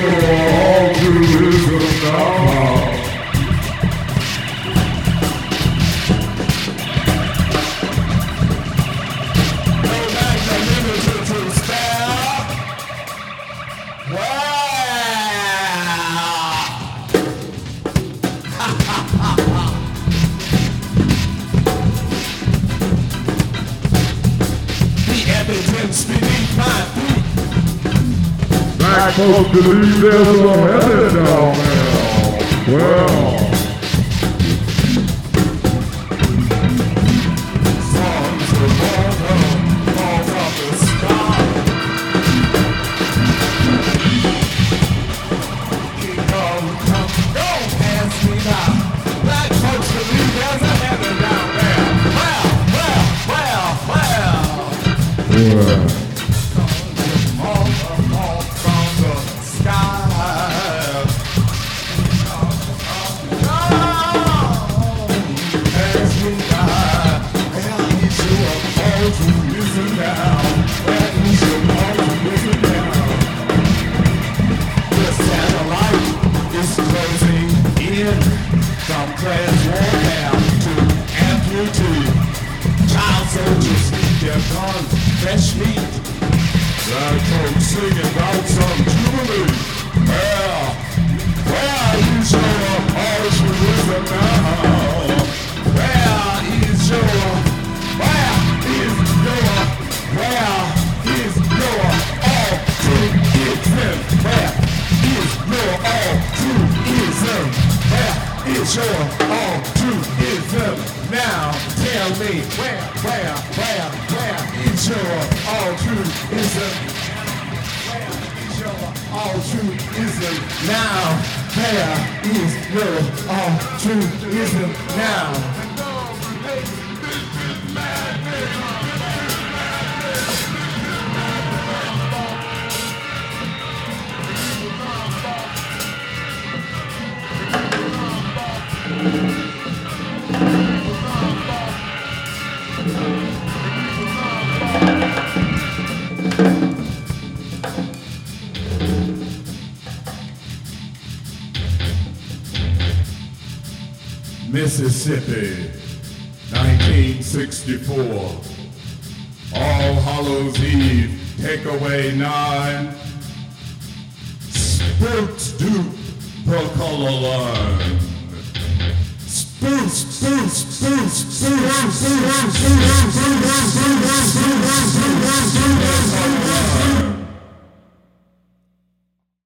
Black folks believe there's a heaven down there. Well, songs are fall from the sky. Come, don't ask me now. Black folks believe there's a heaven down there. Well. From class 1 down to amplitude. Child soldiers eat their gun, fresh meat. Black folks singing about some jubilee. Well, you show up altruism now. Where is your altruism? Where is your altruism? Is your altruism now? Tell me where is your altruism? Where is your altruism now? Where is your altruism now? Mississippi, 1964. All Hallows Eve, Takeaway 9. Spooks Duke, Procolor Line. Spooks.